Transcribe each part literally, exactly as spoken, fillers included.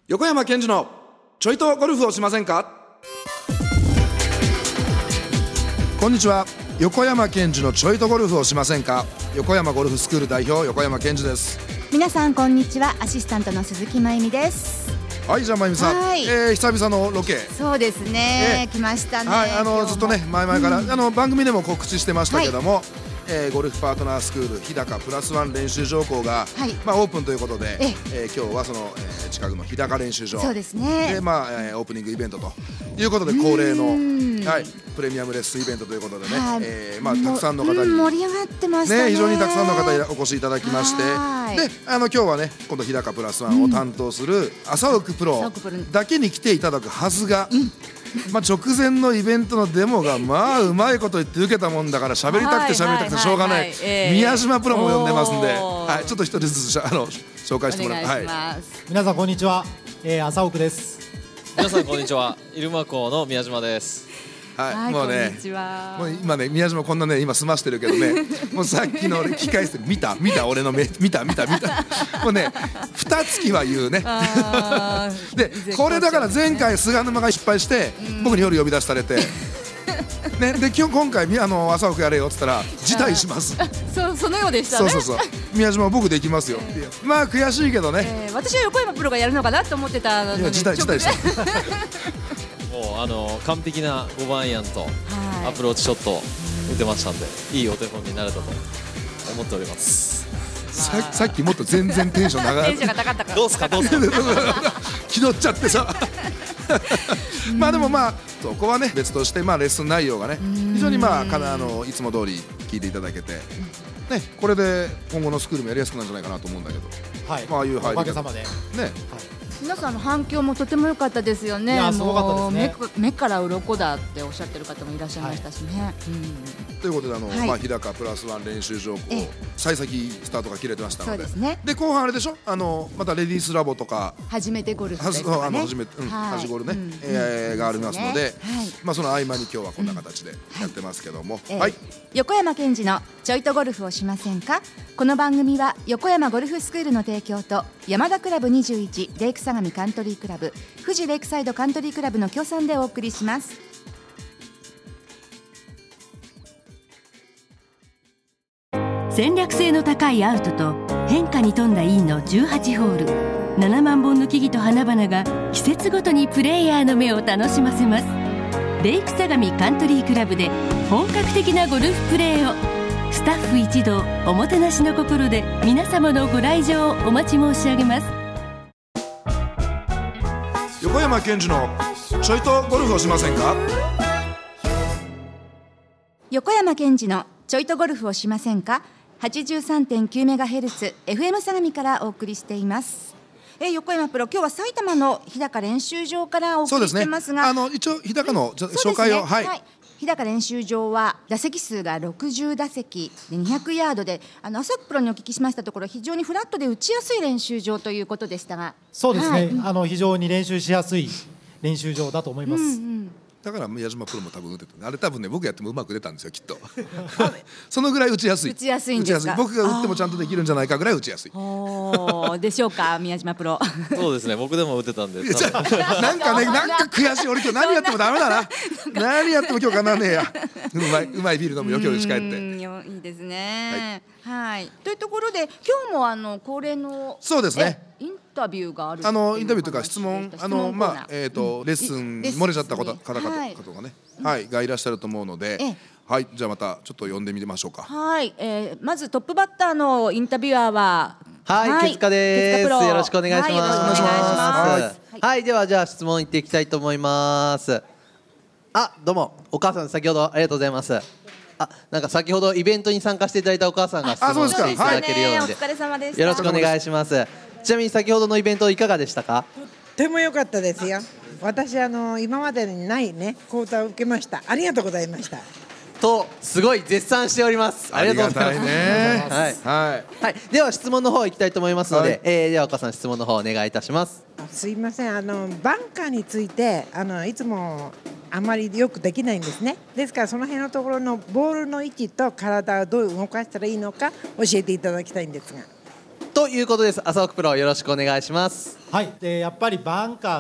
横山健二のちょいとゴルフをしませんか。こんにちは。横山健二のちょいとゴルフをしませんか。横山ゴルフスクール代表横山健二です。 皆さんこんにちは。アシスタントの鈴木真由美です。 はい、じゃあ真由美さん、 はい、 えー、久々のロケ。 そうですね、 えー、 来ましたね。 はい、あのずっとね前々から、うん、あの番組でも告知してましたけども、はい、えー、ゴルフパートナースクール日高プラスワン練習場校が、はい、まあ、オープンということで、ええー、今日はその、えー、近くの日高練習場、 そうですね、 で、まあえー、オープニングイベントということで恒例の、はい、プレミアムレッスンイベントということでね、はい、えーまあ、たくさんの方に、 盛り上がってました ね, ね非常にたくさんの方お越しいただきまして、であの今日はね今度日高プラスワンを担当する朝奥プロだけに来ていただくはずが、うん、まあ直前のイベントのデモがまあうまいこと言って受けたもんだから喋りたくて喋りたくてしょうがない、宮島プロも呼んでますんで、はい、ちょっと一人ずつあの紹介してもらいます。はい、 皆さんこんにちは、えー、朝奥です。 皆さんこんにちは、入間校の宮島です。 はい、 はい、 もうね、もう今ね宮島こんなね今済ましてるけどねもうさっきの俺聞き返して見た見た俺の目見た見た見たもうね二月は言うねでこれだから前回菅沼が失敗して僕に夜呼び出されてね、で今日今回あの朝奥やれよっつったら辞退しますそ, そのようでしたね。 そうそうそう、宮島は僕できますよ、えー、まあ悔しいけどね、えー、私は横山プロがやるのかなと思ってたので、 いや辞退辞退したもうあの完璧なごばんアイアンとアプローチショットを打てましたんで、いいお手本になれたと思っております。 さ, さっきもっと全然テンション長いテンションが高かったからどうすかどうすか気取っちゃってさまあでもまあそこはね別として、まあレッスン内容がね非常にまあかなあのいつも通り聞いていただけて、ね、これで今後のスクールもやりやすくなるんじゃないかなと思うんだけど、 はい、 まあああいう入りおかげさまでね、 はい、 皆さんの反響もとても良かったですよね。 いやすごかったですね。 もう 目, 目から鱗だっておっしゃってる方もいらっしゃいましたしね、はい、 うん、ということであの、はい、まあ、日高プラスワン練習場校幸先スタートが切れてましたので、 そうですね、 で後半あれでしょ、あのまたレディースラボとか初めてゴルフですとかね、 初めて、うん、はい、初ゴルね、うん、えー、がありますので、はい、まあ、その合間に今日はこんな形でやってますけども、うん、はい、えー、 横山健二のちょいとゴルフをしませんか。この番組は横山ゴルフスクールの提供と山田クラブにじゅういちレイク相模カントリークラブ、富士レイクサイドカントリークラブの協賛でお送りします。 戦略性の高いアウトと変化に富んだインのじゅうはちホール、ななまんぼんの木々と花々が季節ごとにプレイヤーの目を楽しませます。レイク相模カントリークラブで本格的なゴルフプレーを、スタッフ一同おもてなしの心で皆様のご来場をお待ち申し上げます。 横山健二のちょいとゴルフをしませんか。 横山健二のちょいとゴルフをしませんか。 はちじゅうさんてんきゅうメガヘルツ エフエム 相模からお送りしています。え横山プロ、今日は埼玉の日高練習場からお送りしてますが、 そうですね、あの一応日高の紹介を、ね、はい、はい、 日高練習場は打席数がろくじゅう打席でにひゃくヤードで、あの朝奥プロにお聞きしましたところ、非常にフラットで打ちやすい練習場ということでしたが。 そうですね、はい、 うん、 あの非常に練習しやすい練習場だと思います、うんうん、 だから宮島プロも多分打てた、あれ多分ね僕やってもうまく出たんですよきっとそのぐらい打ちやすい、 打ちやすいんですか。 僕が打ってもちゃんとできるんじゃないかぐらい打ちやすいでしょうか宮島プロそうですね、僕でも打てたんでなんかね、なんか悔しい、俺今日何やってもダメだな何やっても今日かなねえやうまいうまいビール飲むよ今日家帰って。 いいですね、はい、はい、というところで今日もあの恒例のそうですねインタビューがある、 あのインタビューというか質問、あのまあえっとレッスン漏れちゃった方々とかね、はい、がいらっしゃると思うので、はい、じゃあまたちょっと呼んでみましょうか。 はい、えー、まずトップバッターのインタビュアーははい、はい、手塚です。よろしくお願いします。 はい、よろしくお願いします。 はい、はい、ではじゃあ質問いっていきたいと思います。あ、どうもお母さん先ほどありがとうございます。あ、なんか先ほどイベントに参加していただいたお母さんが質問していただけるようなので、 お疲れ様でした。 よろしくお願いします。ちなみに先ほどのイベントいかがでしたか？ とっても良かったですよ。私あの今までにないね講座を受けました。ありがとうございました。 とすごい絶賛しております。ありがとうございます。はいはいはい。では質問の方いきたいと思いますので、はい、えー、ではお母さん質問の方お願いいたします。 すいません、あのバンカーについてあのいつもあまりよくできないんですね。ですからその辺のところのボールの位置と体をどう動かしたらいいのか教えていただきたいんですが。 ということです。朝奥プロよろしくお願いします。 はい、でやっぱりバンカーって、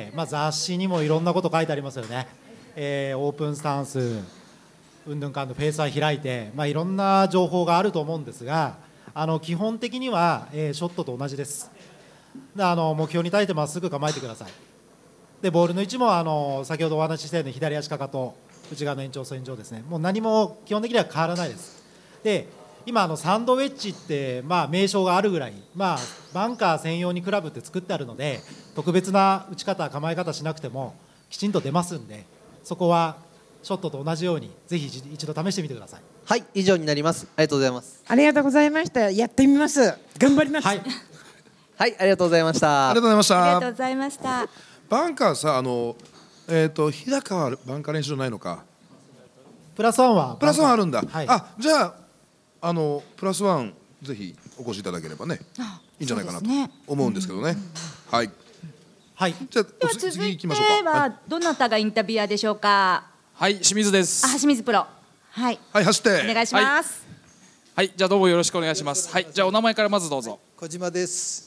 まあ、雑誌にもいろんなこと書いてありますよね。えー、オープンスタンスうんぬんかんのフェースは開いて、まあ、いろんな情報があると思うんですが、あの基本的には、えー、ショットと同じです。であの目標に対してまっすぐ構えてください。でボールの位置もあの先ほどお話ししたように左足かかと内側の延長線上ですね。もう何も基本的には変わらないです。で今あのサンドウェッジって、まあ、名称があるぐらい、まあ、バンカー専用にクラブって作ってあるので特別な打ち方構え方しなくてもきちんと出ますんで、そこはショットと同じようにぜひ一度試してみてください。 はい、以上になります。ありがとうございます。 ありがとうございました。やってみます。頑張ります。 はい、 はい、ありがとうございました。 ありがとうございましありがとた。 うございました。 バンカーさ、あのえっ、と日高はバンカー練習場ないのか。 プラスワンはプラスワンあるんだ。 はい、 あ、じゃああのプラスワンぜひお越しいただければね、いいんじゃないかなと思うんですけどね。はい。 はい。 じゃあでは次続いて行きましょうか。はいはどなたがインタビュアーでしょうか。 はい、清水です。 あ、清水プロ。はい。 はい、走って。 お願いします。 はい、じゃあどうもよろしくお願いします。はい、じゃあお名前からまずどうぞ。 小島です。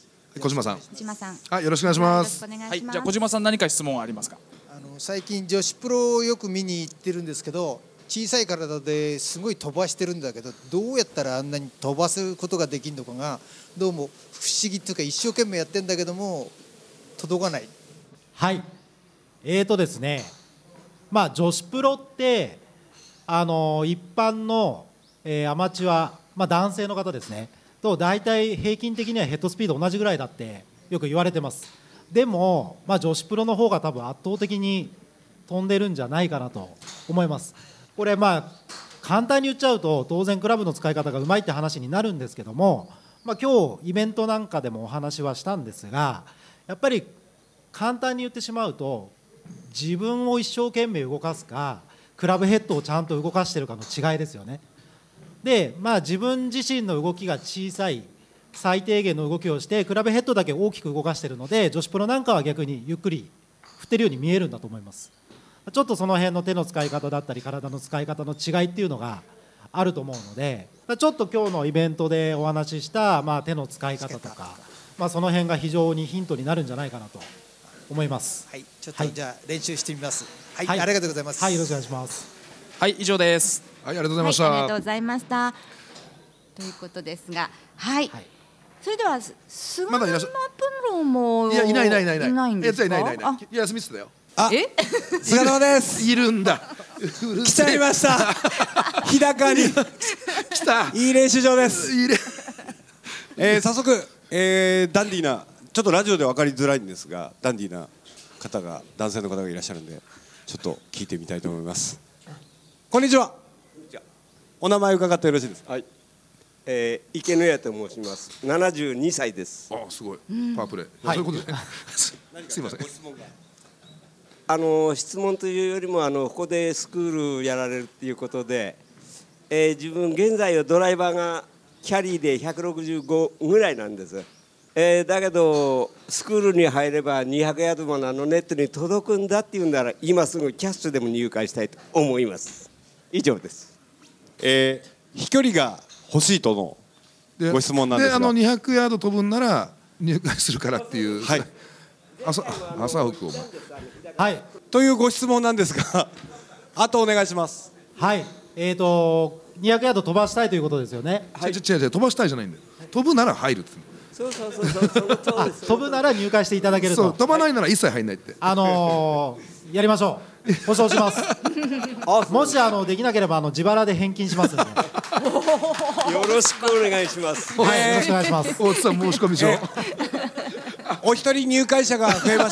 小島さん。 小島さん。 はい、よろしくお願いします。 よろしくお願いします。 はい、じゃあ小島さん何か質問ありますか。 あの最近女子プロをよく見に行ってるんですけど、小さい体ですごい飛ばしてるんだけど、どうやったらあんなに飛ばすことができるのかがどうも不思議というか、一生懸命やってんだけども届かない。 はい。えーとですね、まあ女子プロってあの一般の、えーアマチュア、まあ、男性の方ですねと大体平均的にはヘッドスピード同じぐらいだってよく言われてます。でも、まあ、女子プロの方が多分圧倒的に飛んでるんじゃないかなと思います。これまあ簡単に言っちゃうと当然クラブの使い方がうまいって話になるんですけども、まあ、今日イベントなんかでもお話はしたんですが、やっぱり簡単に言ってしまうと自分を一生懸命動かすかクラブヘッドをちゃんと動かしているかの違いですよね。で、まあ、自分自身の動きが小さい最低限の動きをしてクラブヘッドだけ大きく動かしているので、女子プロなんかは逆にゆっくり振ってるように見えるんだと思います。ちょっとその辺の手の使い方だったり体の使い方の違いっていうのがあると思うので、ちょっと今日のイベントでお話しした、まあ、手の使い方とか、まあ、その辺が非常にヒントになるんじゃないかなと思います。 はい、ちょっとじゃあ練習してみます。はい、 はい、 ありがとうございます。 はい、よろしくお願いします。 はい、以上です。 はい、ありがとうございました。 はい、ありがとうございました。ということですが、はい。 はい、 それでは菅沼プまだいらっしゃロもいや、いないいないいないいない。 いないんですか。 いやいないいないいない。 あ、 休み室だよ。 あ、 え菅沼です。 いるんだ。 来ちゃいました。日高に来た。 いい練習場です。 いいね。 えー、早速、えー、ダンディーな、ちょっとラジオで分かりづらいんですが、ダンディーな方が、男性の方がいらっしゃるんでちょっと聞いてみたいと思います。こんにちは。お名前伺ってよろしいですか。 はい、えー、池野谷と申します。ななじゅうにさいです。 あ、すごい。パワープレイ。そういうことでね。すいません。 あの質問というよりも、あのここでスクールやられるっていうことで、えー、自分現在はドライバーがキャリーでひゃくろくじゅうごぐらいなんです。えー、だけどスクールに入ればにひゃくヤードものあのネットに届くんだっていうんなら、今すぐキャッシュでも入会したいと思います。以上です。 えー、飛距離が欲しいとのご質問なんですが、 で、あのにひゃくヤード飛ぶんなら入会するからっていう。 はい。 朝朝奥を。 はい、 というご質問なんですが、あとお願いします。 はい、えーとにひゃくヤード飛ばしたいということですよね。 違う違う違う、飛ばしたいじゃないんだよ。飛ぶなら入るって。 そうそうそうそう、その通りです。 飛ぶなら入会していただけると。 そう、飛ばないなら一切入んないって。 あのー、やりましょう。保証します。もしあのできなければあの自腹で返金しますので。 よろしくお願いします。 はい、よろしくお願いします。 大津さん申し込み書。 お一人入会者が増えました。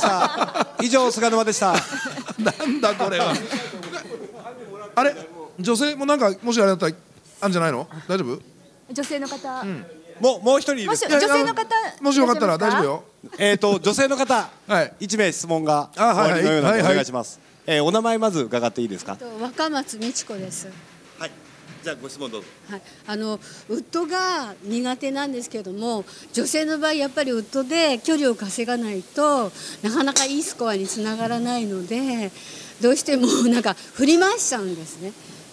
以上、菅沼でした。 なんだこれは。あれ、女性もなんかもしあれだったらあるんじゃないの？大丈夫？ 女性の方。うん、 もうもう一人いいもしですか。 女性の方もしよかったら大丈夫よ。 えっと女性の方、 はい、 一名質問があ、はいはい、 終わりのようなのではいはい、 お願いします。えー、お名前まず伺っていいですか。 若松美智子です。 はい。じゃあご質問どうぞ。 はい、あのウッドが苦手なんですけども、女性の場合やっぱりウッドで距離を稼がないとなかなかいいスコアにつながらないので、どうしてもなんか振り回しちゃうんですね。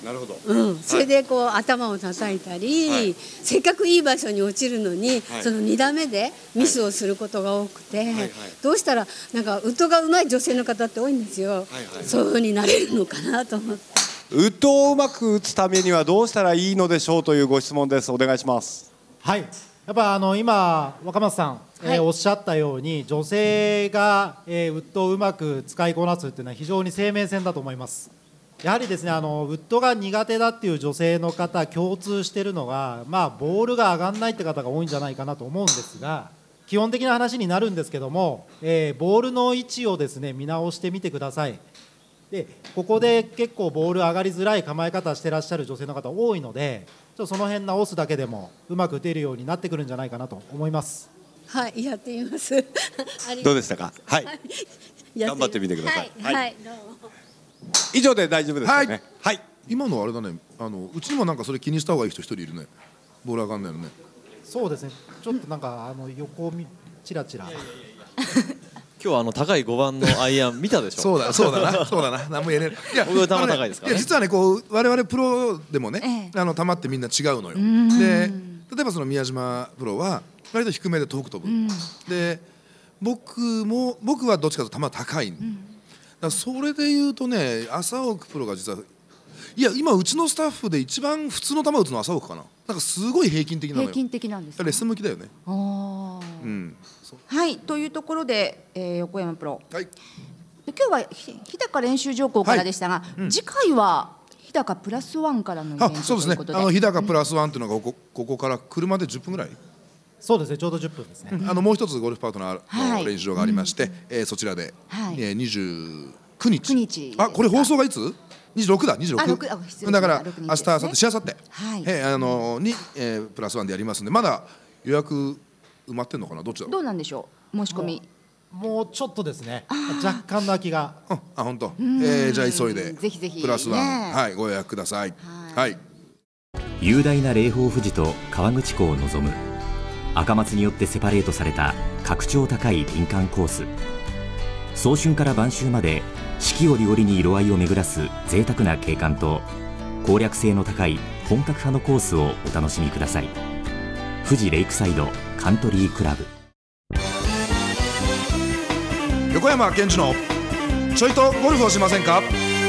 なるほど、 うん、それでこう、はい、頭を叩いたり、はい、せっかくいい場所に落ちるのに、はい、そのに打目でミスをすることが多くて、はいはいはい、どうしたらなんかウッドが上手い女性の方って多いんですよ、はいはい、そういう風になれるのかなと思って。 ウッドをうまく打つためにはどうしたらいいのでしょうというご質問です。お願いします。 はい、やっぱあの今若松さん、はい、えー、おっしゃったように女性が、えー、ウッドをうまく使いこなすっていうのは非常に生命線だと思います。やはりですね、あのウッドが苦手だっていう女性の方共通しているのが、まあ、ボールが上がらないって方が多いんじゃないかなと思うんですが、基本的な話になるんですけども、えー、ボールの位置をですね見直してみてください。でここで結構ボール上がりづらい構え方してらっしゃる女性の方多いので、ちょっとその辺直すだけでもうまく打てるようになってくるんじゃないかなと思います。 はい、やってみますどうでしたか。はい、頑張ってみてください。はい、はい、どうも。以上で大丈夫ですかね。はい、はい、 今のあれだね、あのうちにもなんかそれ気にした方がいい人一人いるね。ボール上がんないのね。 そうですね、ちょっとなんかあの横をチラチラ今日はあの高いごばんのアイアン見たでしょ。 そうだそうだなそうだな、何も言えねえ。いや僕は球高いですからね。 いや実はね、こう我々プロでもね、ええ、あの球ってみんな違うのよ。で例えばその宮島プロは割と低めで遠く飛ぶ。で僕も僕はどっちかというと球高い。だからそれで言うとね、朝奥プロが実はいや今うちのスタッフで一番普通の球打つのは朝奥かな。なんかすごい平均的なのよ。 平均的なんですか。 レッスン向きだよね。 ああ、 うん。 はい、というところで、えー、横山プロ、 はい、 今日は日高練習場校からでしたが、はい、うん、次回は日高プラスワンからのイベントということで。あ、そうですね、あの日高プラスワンというのがここ、ここから車でじゅっぷんぐらい。 そうですね、ちょうどじゅっぷんですね。 うん、あのもう一つゴルフパートナーの練習場がありまして、はい、えー、そちらで、はい、えー、にじゅうくにち、にあ、これ放送がいつにじゅうろくだ、にじゅうろくだから明日、明後日、しあさって、はい、えー、あのに、えー、プラスワンでやりますんで、まだ予約埋まってんのかな、どっちだろう。 どうなんでしょう、申し込み。 もうちょっとですね、若干の空きが。 あ、本当。えー、じゃあ急いでぜひぜひプラスワン、はい、ご予約ください。はい。 雄大な霊峰富士と河口湖を望む赤松によってセパレートされた格調高い林間コース。早春から晩秋まで四季折々に色合いを巡らす贅沢な景観と攻略性の高い本格派のコースをお楽しみください。富士レイクサイドカントリークラブ。 横山健二のちょいとゴルフをしませんか。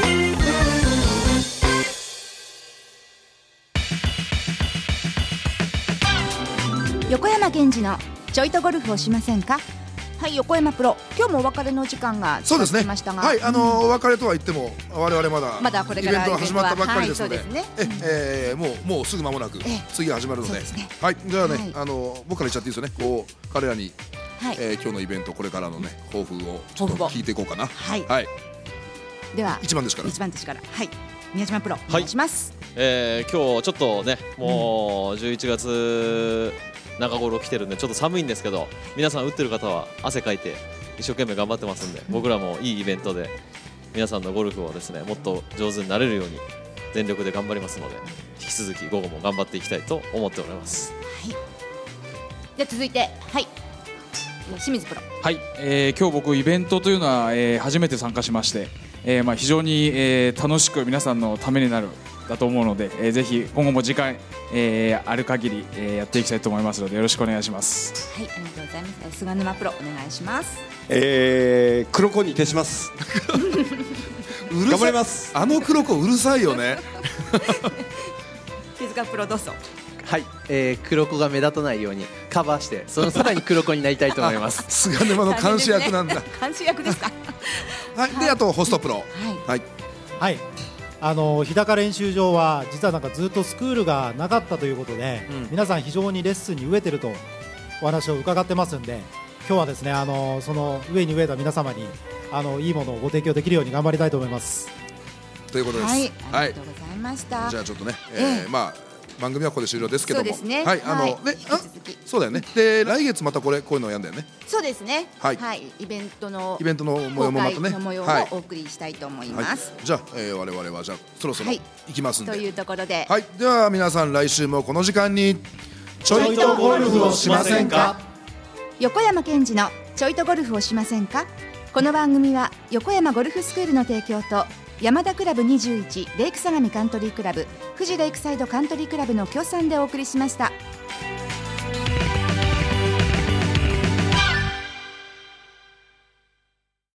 横山健二のちょいとゴルフをしませんか。はい、横山プロ、今日もお別れの時間が近づきましたが、 そうですね、はい、あのー、お別れとは言っても我々まだまだこれからイベントが始まったばっかりですので、 はい、そうですね、 え、えー、もうもうすぐ間もなく次が始まるので、ね、はい、じゃあね、はい、あのー、僕から言っちゃっていいですよね。こう彼らに、はい、えー、今日のイベントこれからのね抱負をちょっと聞いていこうかな。はい、はい、では一番ですから一番ですから、はい、宮島プロお願いします。 はい、えー、今日ちょっとねもうじゅういちがつ中頃来てるんでちょっと寒いんですけど、皆さん打ってる方は汗かいて一生懸命頑張ってますんで、僕らもいいイベントで皆さんのゴルフをですねもっと上手になれるように全力で頑張りますので、引き続き午後も頑張っていきたいと思っております。 はい、では続いて、はい、清水プロ。 はい、えー、今日僕イベントというのは、えー、初めて参加しまして、えーまあ、非常に、えー、楽しく皆さんのためになるだと思うので、えー、ぜひ今後も時間、えー、ある限り、えー、やっていきたいと思いますのでよろしくお願いします。 はい、ありがとうございます。菅沼プロお願いします。 えー、黒子に徹します頑張ります。 あの黒子うるさいよね手塚プロどうぞ。 はい、えー、黒子が目立たないようにカバーしてそのさらに黒子になりたいと思います菅沼の監視役なんだ、 ね、監視役ですかはい、であとホストプロ、はいはい、はい、あの日高練習場は実はなんかずっとスクールがなかったということで、うん、皆さん非常にレッスンに飢えてるとお話を伺ってますんで、今日はですねあのその上に飢えた皆様にあのいいものをご提供できるように頑張りたいと思いますということです。 はい、ありがとうございました、はい、 じゃあちょっとね、えーえー、まあ番組はここで終了ですけども、 そうですね、 はい、あの、はい、ね、あ、そうだよね。で来月またこれこういうのをやんだよね。 そうですね。はい、はい、イベントのイベントの模様もまたね、の模様をお送りしたいと思います。はい、じゃあ、えー、我々はじゃあそろそろ行きますんで、はい、 というところで、 はい、では皆さん来週もこの時間にちょいとゴルフをしませんか。 横山健二のちょいとゴルフをしませんか。この番組は横山ゴルフスクールの提供と山田クラブにじゅういちレイク相模カントリークラブ富士レイクサイドカントリークラブの協賛でお送りしました。